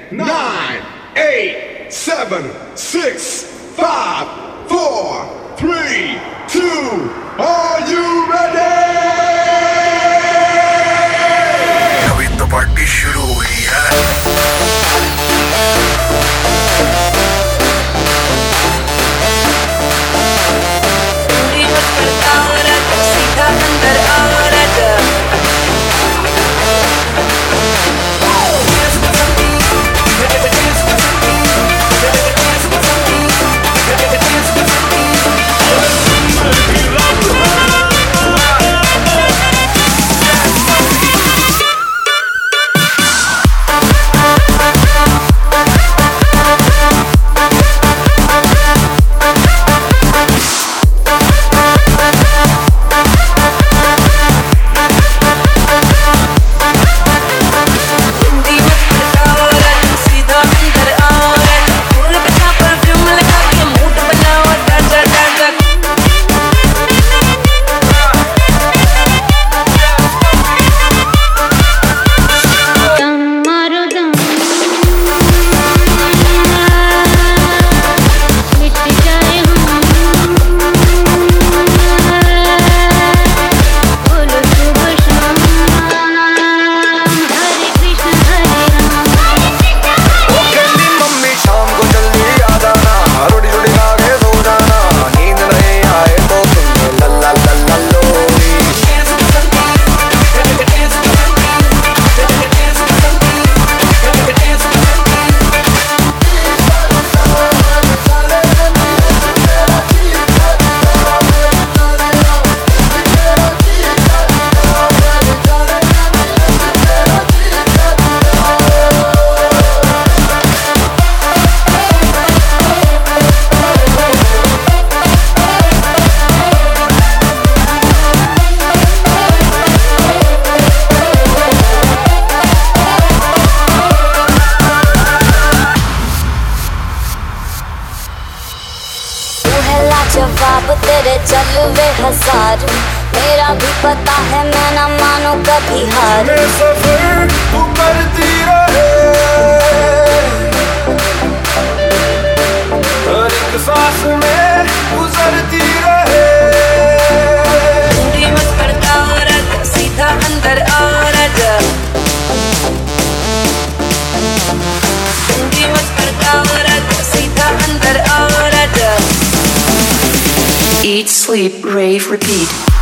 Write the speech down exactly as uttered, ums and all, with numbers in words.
nine, eight, seven, six, five, four, three, two, are you ready? अभी तो party शुरू हुई है। जवाब तेरे जलवे हजार, मेरा भी पता है मैं ना मानू कभी हार। सफर तू करती रहे, हर एक सांस में गुजरती रहे। हिंदी मत करता औरत, सीधा अंदर औरत। हिंदी मत करता औरत, सीधा अंदर औरत। Eat, sleep, rave, repeat.